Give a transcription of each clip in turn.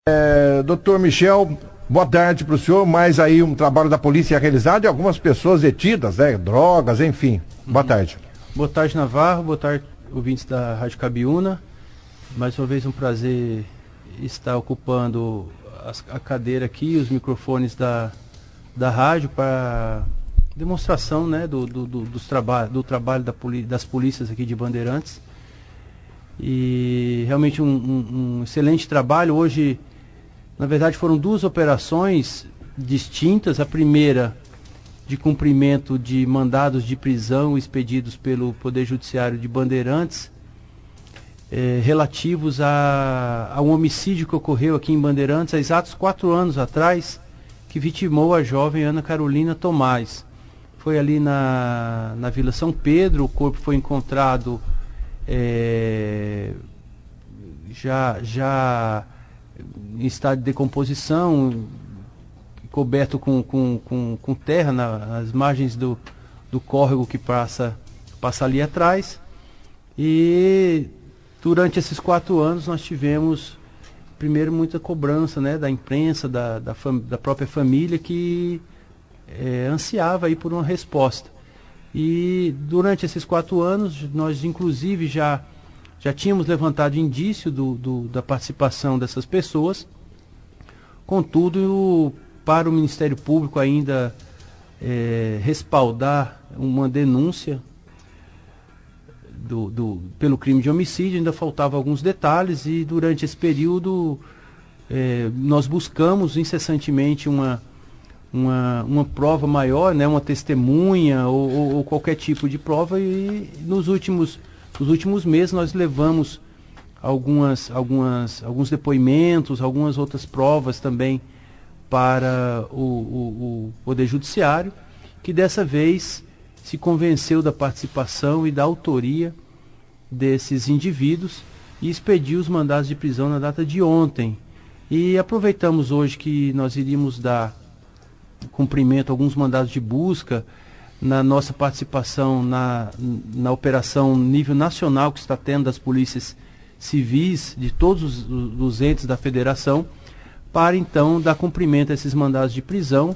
Doutor Michel, boa tarde para o senhor. Mais aí um trabalho da polícia realizado e algumas pessoas detidas, drogas, enfim. Boa tarde. Boa tarde, Navarro. Boa tarde, ouvintes da Rádio Cabiúna. Mais uma vez um prazer estar ocupando a cadeira aqui, os microfones da rádio para demonstração, né, do trabalho das polícias aqui de Bandeirantes. E realmente um excelente trabalho. Hoje, na verdade, foram duas operações distintas. A primeira de cumprimento de mandados de prisão expedidos pelo Poder Judiciário de Bandeirantes, relativos a um homicídio que ocorreu aqui em Bandeirantes há exatos 4 anos atrás, que vitimou a jovem Ana Carolina Tomás. Foi ali na Vila São Pedro. O corpo foi encontrado já em estado de decomposição, coberto com terra nas margens do córrego que passa ali atrás. E durante esses 4 anos nós tivemos, primeiro, muita cobrança, né, da imprensa, da própria família, que ansiava aí por uma resposta. E durante esses 4 anos nós inclusive já tínhamos levantado indício da participação dessas pessoas. Contudo, para o Ministério Público ainda respaldar uma denúncia pelo crime de homicídio, ainda faltavam alguns detalhes, e durante esse período nós buscamos incessantemente uma prova maior, né, uma testemunha ou qualquer tipo de prova, e nos últimos meses nós levamos alguns depoimentos, algumas outras provas também para o Poder Judiciário, que dessa vez se convenceu da participação e da autoria desses indivíduos e expediu os mandados de prisão na data de ontem. E aproveitamos hoje que nós iríamos dar cumprimento a alguns mandados de busca na nossa participação na operação nível nacional que está tendo das polícias civis de todos os entes da federação, para então dar cumprimento a esses mandados de prisão,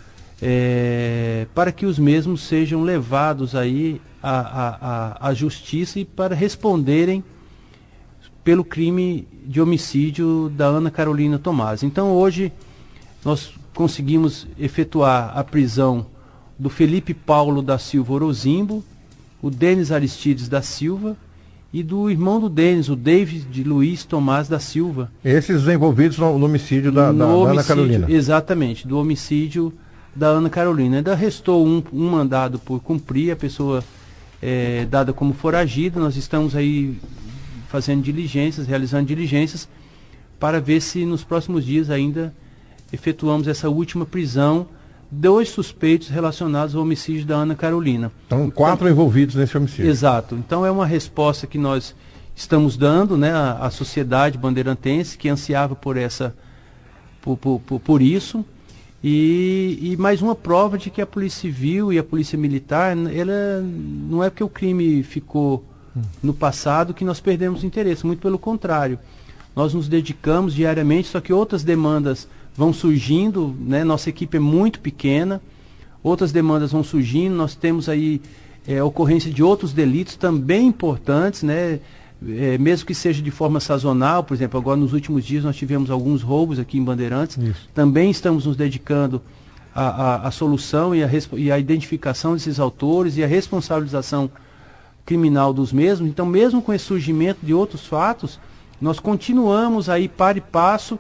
para que os mesmos sejam levados aí à justiça e para responderem pelo crime de homicídio da Ana Carolina Tomás. Então hoje nós conseguimos efetuar a prisão do Felipe Paulo da Silva Orozimbo, o Denis Aristides da Silva e do irmão do Denis, o David Luiz Tomás da Silva. Esses envolvidos no homicídio da Ana Carolina. Exatamente, do homicídio da Ana Carolina. Ainda restou um mandado por cumprir, a pessoa dada como foragida. Nós estamos aí fazendo diligências, realizando diligências, para ver se nos próximos dias ainda efetuamos essa última prisão, 2 suspeitos relacionados ao homicídio da Ana Carolina. Então, 4 envolvidos nesse homicídio. Exato. Então é uma resposta que nós estamos dando, né, à sociedade bandeirantense, que ansiava por isso. E mais uma prova de que a Polícia Civil e a Polícia Militar, ela não é porque o crime ficou no passado que nós perdemos interesse, muito pelo contrário. Nós nos dedicamos diariamente, só que outras demandas vão surgindo, né? Nossa equipe é muito pequena, outras demandas vão surgindo, nós temos aí a ocorrência de outros delitos também importantes, né? Mesmo que seja de forma sazonal. Por exemplo, agora nos últimos dias nós tivemos alguns roubos aqui em Bandeirantes. Isso. Também estamos nos dedicando à solução e à identificação desses autores e à responsabilização criminal dos mesmos. Então, mesmo com esse surgimento de outros fatos, nós continuamos aí par e passo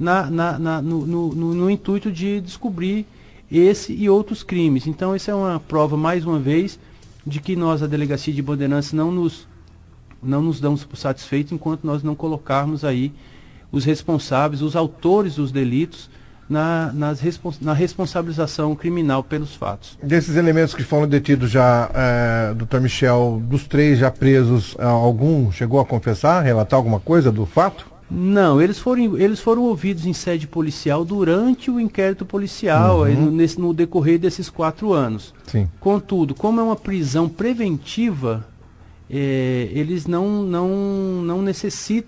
no intuito de descobrir esse e outros crimes. Então, essa é uma prova, mais uma vez, de que nós, a Delegacia de Bandeirantes, não nos damos por satisfeitos enquanto nós não colocarmos aí os responsáveis, os autores dos delitos, na responsabilização criminal pelos fatos. Desses elementos que foram detidos já, doutor Michel, dos 3 já presos, algum chegou a confessar, relatar alguma coisa do fato? Não, eles foram ouvidos em sede policial durante o inquérito policial, no decorrer desses 4 anos. Sim. Contudo, como é uma prisão preventiva, eles não necessitam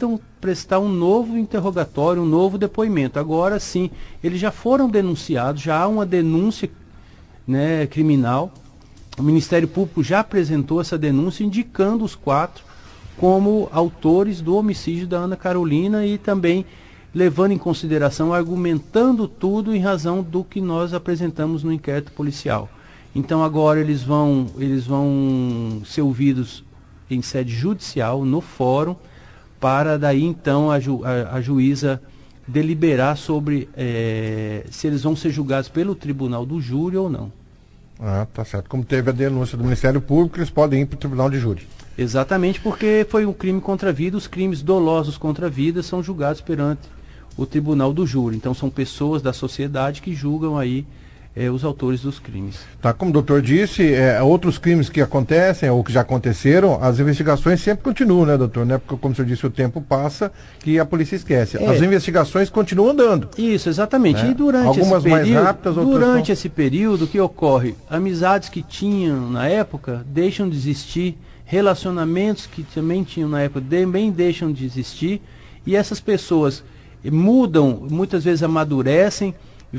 prestar um novo interrogatório, um novo depoimento. Agora sim, eles já foram denunciados, já há uma denúncia, né, criminal. O Ministério Público já apresentou essa denúncia indicando os 4 como autores do homicídio da Ana Carolina e também levando em consideração, argumentando tudo em razão do que nós apresentamos no inquérito policial. Então agora eles vão ser ouvidos em sede judicial, no fórum, para daí então a juíza deliberar sobre se eles vão ser julgados pelo tribunal do júri ou não. Ah, tá certo. Como teve a denúncia do Ministério Público, eles podem ir para o tribunal de júri. Exatamente, porque foi um crime contra a vida, os crimes dolosos contra a vida são julgados perante o tribunal do júri. Então são pessoas da sociedade que julgam aí os autores dos crimes. Tá, como o doutor disse, outros crimes que acontecem ou que já aconteceram, as investigações sempre continuam, né, doutor? Né? Porque, como o senhor disse, o tempo passa e a polícia esquece. As investigações continuam andando. Isso, exatamente. Né? E durante algumas esse período, mais rápidas, outras durante esse período, o que ocorre? Amizades que tinham na época deixam de existir, relacionamentos que também tinham na época também deixam de existir, e essas pessoas mudam, muitas vezes amadurecem,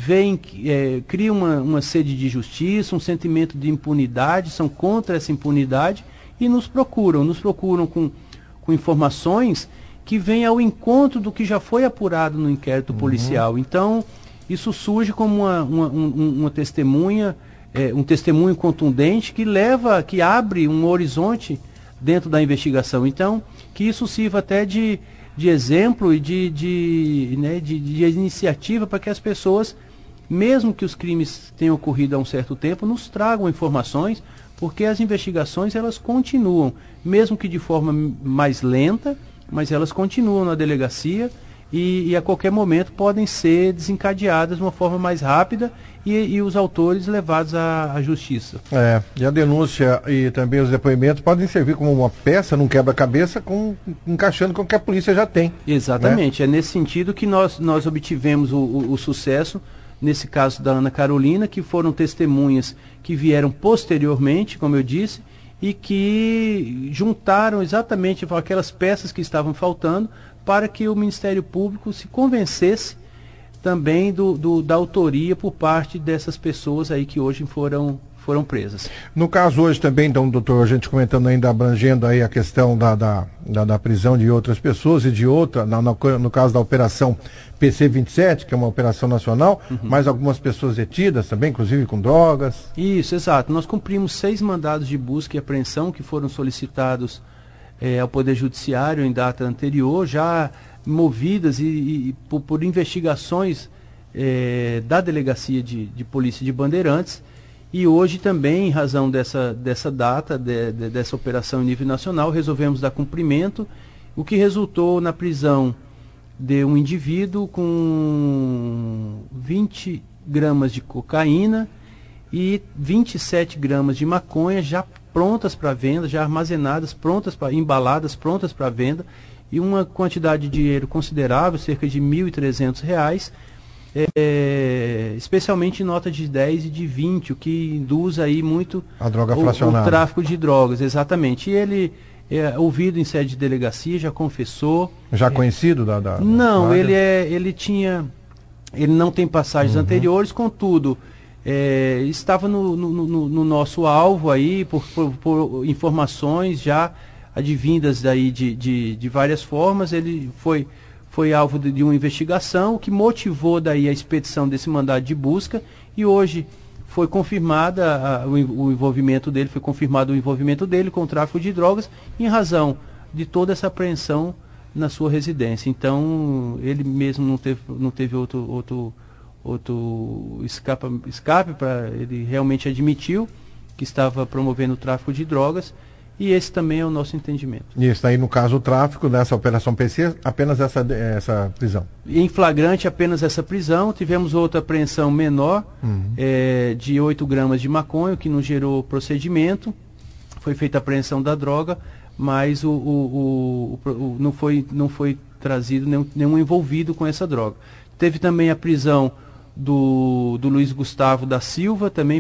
criam uma sede de justiça, um sentimento de impunidade, são contra essa impunidade e nos procuram com informações que vêm ao encontro do que já foi apurado no inquérito policial. Então, isso surge como uma testemunha, um testemunho contundente que abre um horizonte dentro da investigação. Então, que isso sirva até de exemplo e de iniciativa para que as pessoas, mesmo que os crimes tenham ocorrido há um certo tempo, nos tragam informações, porque as investigações elas continuam, mesmo que de forma mais lenta, mas elas continuam na delegacia e a qualquer momento podem ser desencadeadas de uma forma mais rápida e os autores levados à justiça. E a denúncia e também os depoimentos podem servir como uma peça num quebra-cabeça, encaixando com o que a polícia já tem. Exatamente, né? É nesse sentido que nós obtivemos o sucesso, nesse caso da Ana Carolina, que foram testemunhas que vieram posteriormente, como eu disse, e que juntaram exatamente aquelas peças que estavam faltando para que o Ministério Público se convencesse também da autoria por parte dessas pessoas aí que hoje foram presas. No caso hoje também, então, doutor, a gente comentando ainda, abrangendo aí a questão da prisão de outras pessoas e de outra, no caso da operação PC-27, que é uma operação nacional, mais algumas pessoas detidas também, inclusive com drogas. Isso, exato. Nós cumprimos 6 mandados de busca e apreensão que foram solicitados ao Poder Judiciário em data anterior, já movidas por investigações da Delegacia de Polícia de Bandeirantes. E hoje também, em razão dessa data, dessa operação em nível nacional, resolvemos dar cumprimento, o que resultou na prisão de um indivíduo com 20 gramas de cocaína e 27 gramas de maconha já prontas para venda, já armazenadas, embaladas, prontas para venda, e uma quantidade de dinheiro considerável, cerca de R$ 1.300, especialmente em nota de 10 e de 20, o que induz aí muito a droga fracionada. O tráfico de drogas, exatamente. E ele ouvido em sede de delegacia, já confessou. Já conhecido da Não, ele não tem passagens anteriores, contudo, estava no nosso alvo aí por informações já advindas daí de várias formas. Ele foi alvo de uma investigação que motivou daí a expedição desse mandado de busca, e hoje foi confirmada o envolvimento dele com o tráfico de drogas, em razão de toda essa apreensão na sua residência. Então ele mesmo não teve outro escape para ele, realmente admitiu que estava promovendo o tráfico de drogas. E esse também é o nosso entendimento. Isso aí, no caso, o tráfico nessa operação PC, apenas essa prisão. Em flagrante, apenas essa prisão. Tivemos outra apreensão menor, de 8 gramas de maconha, que não gerou procedimento. Foi feita a apreensão da droga, mas não foi trazido nenhum envolvido com essa droga. Teve também a prisão do Luiz Gustavo da Silva, também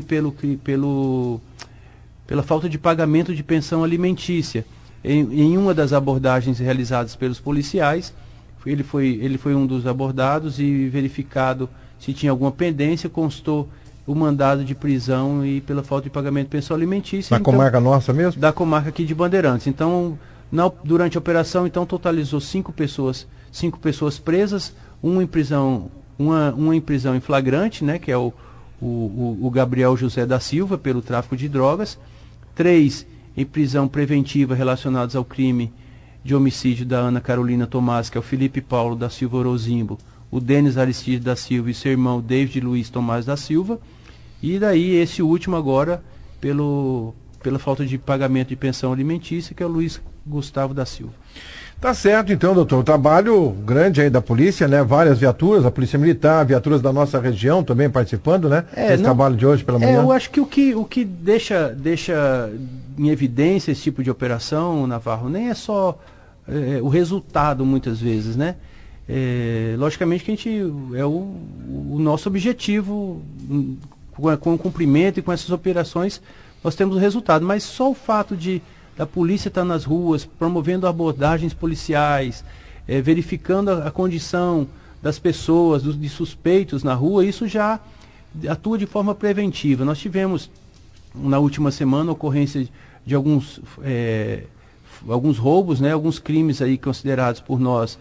pela falta de pagamento de pensão alimentícia. Em uma das abordagens realizadas pelos policiais, ele foi um dos abordados e verificado se tinha alguma pendência, constou o mandado de prisão e pela falta de pagamento de pensão alimentícia. Da comarca nossa mesmo? Da comarca aqui de Bandeirantes. Então, durante a operação, então, totalizou 5 pessoas presas, uma em prisão em flagrante, né, que é o Gabriel José da Silva, pelo tráfico de drogas, 3 em prisão preventiva relacionados ao crime de homicídio da Ana Carolina Tomás, que é o Felipe Paulo da Silva Orozimbo, o Denis Aristides da Silva e seu irmão David Luiz Tomás da Silva, e daí esse último agora pela falta de pagamento de pensão alimentícia, que é o Luiz Gustavo da Silva. Tá certo, então, doutor. O trabalho grande aí da polícia, né? Várias viaturas, a Polícia Militar, viaturas da nossa região também participando, né? Esse trabalho de hoje pela manhã. Eu acho que o que deixa em evidência esse tipo de operação, Navarro, nem é só o resultado, muitas vezes, né? Logicamente que a gente o nosso objetivo com o cumprimento e com essas operações nós temos o resultado, mas só o fato da polícia estar nas ruas, promovendo abordagens policiais, verificando a condição das pessoas, de suspeitos na rua, isso já atua de forma preventiva. Nós tivemos na última semana ocorrência de alguns roubos, né, alguns crimes aí considerados por nós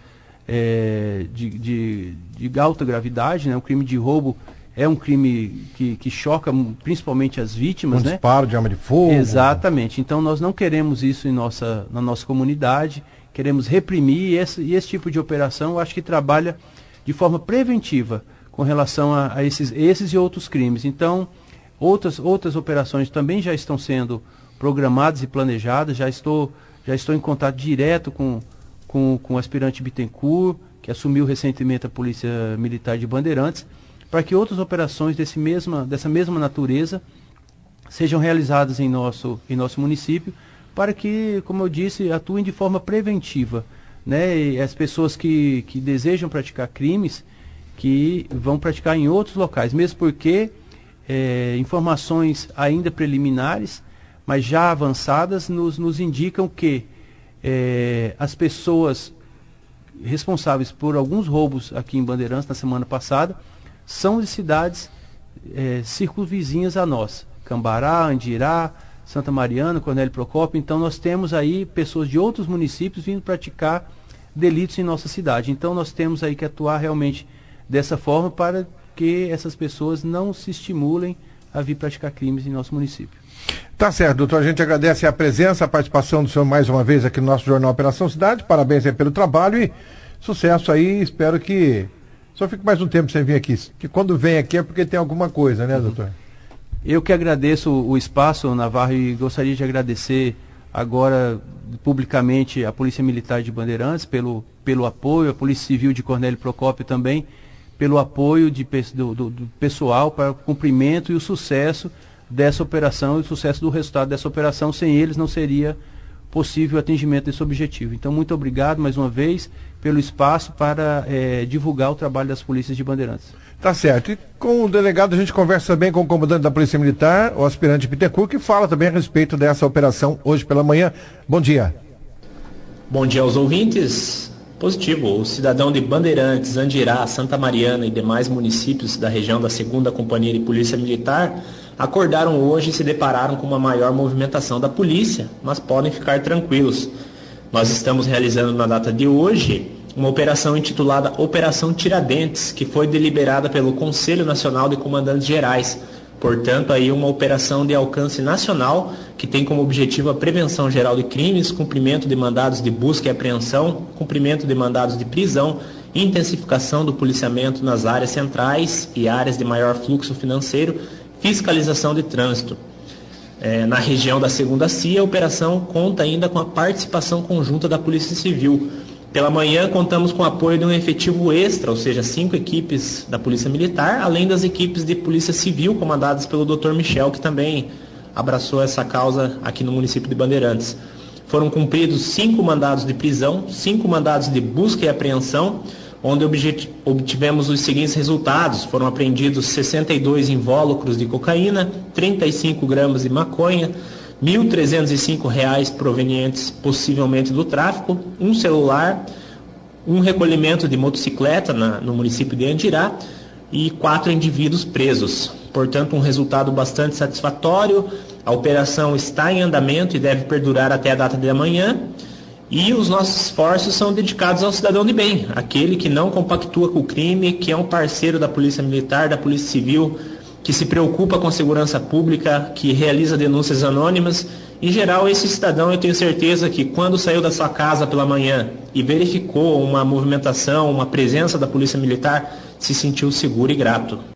de alta gravidade, né? Um crime de roubo é um crime que choca principalmente as vítimas, né? Disparo de arma de fogo. Exatamente. Então nós não queremos isso na nossa comunidade, queremos reprimir e esse tipo de operação eu acho que trabalha de forma preventiva com relação a esses e outros crimes. Então outras operações também já estão sendo programadas e planejadas, já estou em contato direto com o aspirante Bittencourt, que assumiu recentemente a Polícia Militar de Bandeirantes, para que outras operações dessa mesma natureza sejam realizadas em nosso município, para que, como eu disse, atuem de forma preventiva, né? E as pessoas que desejam praticar crimes, que vão praticar em outros locais, mesmo porque informações ainda preliminares, mas já avançadas, nos indicam que as pessoas responsáveis por alguns roubos aqui em Bandeirantes na semana passada são de cidades circunvizinhas a nós, Cambará, Andirá, Santa Mariana, Cornélio Procópio. Então nós temos aí pessoas de outros municípios vindo praticar delitos em nossa cidade. Então nós temos aí que atuar realmente dessa forma para que essas pessoas não se estimulem a vir praticar crimes em nosso município. Tá certo, doutor. A gente agradece a presença, a participação do senhor mais uma vez aqui no nosso Jornal Operação Cidade. Parabéns aí pelo trabalho e sucesso aí. Espero que só fique mais um tempo sem vir aqui. Que quando vem aqui é porque tem alguma coisa, né, doutor? Eu que agradeço o espaço, Navarro, e gostaria de agradecer agora publicamente a Polícia Militar de Bandeirantes pelo apoio, a Polícia Civil de Cornélio Procópio também, pelo apoio do pessoal para o cumprimento e o sucesso dessa operação e o sucesso do resultado dessa operação. Sem eles não seria possível o atingimento desse objetivo. Então, muito obrigado mais uma vez pelo espaço para divulgar o trabalho das polícias de Bandeirantes. Tá certo. E com o delegado a gente conversa também com o comandante da Polícia Militar, o aspirante Bittencourt, que fala também a respeito dessa operação hoje pela manhã. Bom dia. Bom dia aos ouvintes. Positivo. O cidadão de Bandeirantes, Andirá, Santa Mariana e demais municípios da região da 2ª Companhia de Polícia Militar acordaram hoje e se depararam com uma maior movimentação da polícia, mas podem ficar tranquilos. Nós estamos realizando na data de hoje uma operação intitulada Operação Tiradentes, que foi deliberada pelo Conselho Nacional de Comandantes Gerais. Portanto, aí uma operação de alcance nacional que tem como objetivo a prevenção geral de crimes, cumprimento de mandados de busca e apreensão, cumprimento de mandados de prisão, intensificação do policiamento nas áreas centrais e áreas de maior fluxo financeiro, fiscalização de trânsito. Na região da 2ª CIA, a operação conta ainda com a participação conjunta da Polícia Civil. Pela manhã, contamos com o apoio de um efetivo extra, ou seja, 5 equipes da Polícia Militar, além das equipes de Polícia Civil, comandadas pelo Dr. Michel, que também abraçou essa causa aqui no município de Bandeirantes. Foram cumpridos 5 mandados de prisão, 5 mandados de busca e apreensão, onde obtivemos os seguintes resultados. Foram apreendidos 62 invólucros de cocaína, 35 gramas de maconha, R$ 1.305 provenientes possivelmente do tráfico, um celular, um recolhimento de motocicleta no município de Andirá e 4 indivíduos presos. Portanto, um resultado bastante satisfatório. A operação está em andamento e deve perdurar até a data de amanhã. E os nossos esforços são dedicados ao cidadão de bem, aquele que não compactua com o crime, que é um parceiro da Polícia Militar, da Polícia Civil, que se preocupa com a segurança pública, que realiza denúncias anônimas. Em geral, esse cidadão, eu tenho certeza que quando saiu da sua casa pela manhã e verificou uma movimentação, uma presença da Polícia Militar, se sentiu seguro e grato.